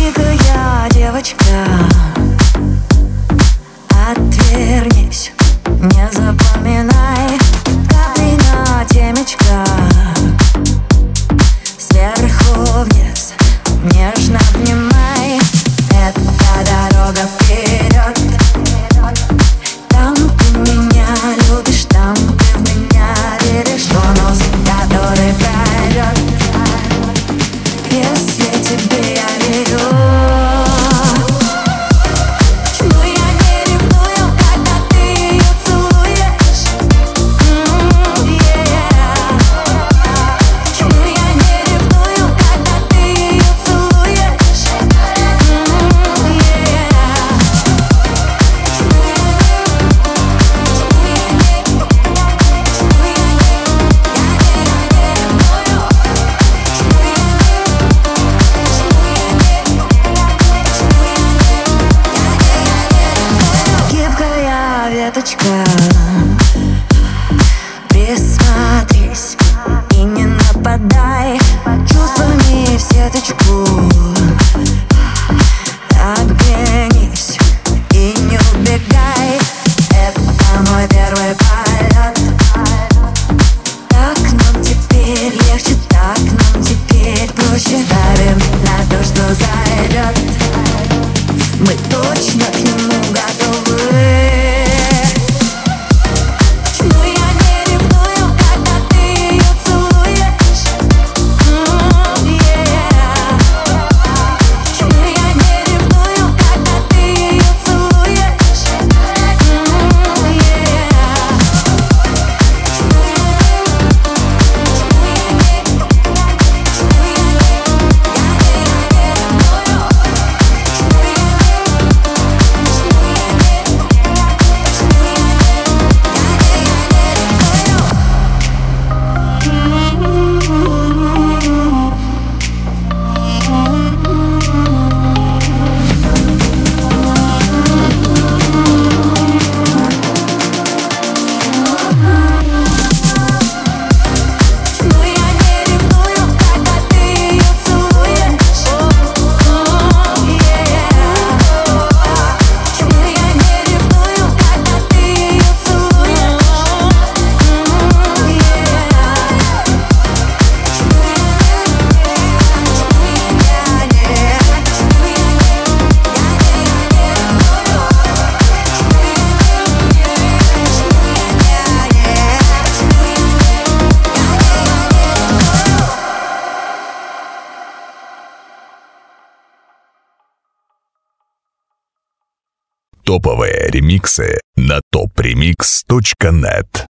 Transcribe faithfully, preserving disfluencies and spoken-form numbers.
Дикая девочка, отвернись, не запоминай капли на темечко. Сверху вниз нежно обнимай. Это дорога вперед. Там ты меня любишь, там ты в меня веришь. Бонус, который пройдет, если тебе я верю. Почему я не ревную, когда ты ее целуешь? Mm, yeah. Почему я не ревную, когда ты ее целуешь? Mm, yeah. Почему я гибкая веточка, присмотрись и не нападай чувствами в сеточку. Оглянись и не убегай. Это мой первый полет. Так нам теперь легче, так нам теперь проще. Ставим на то, что зайдет. Мы точно к нему готовы. Почему я не ревную, когда ты ее целуешь? Mm, yeah. Почему я не ревную, когда ты ее целуешь? Mm, yeah. Почему я Почему я не Почему я не Я не, я не ревную. Почему я Топовые ремиксы на топ ремикс точка нет.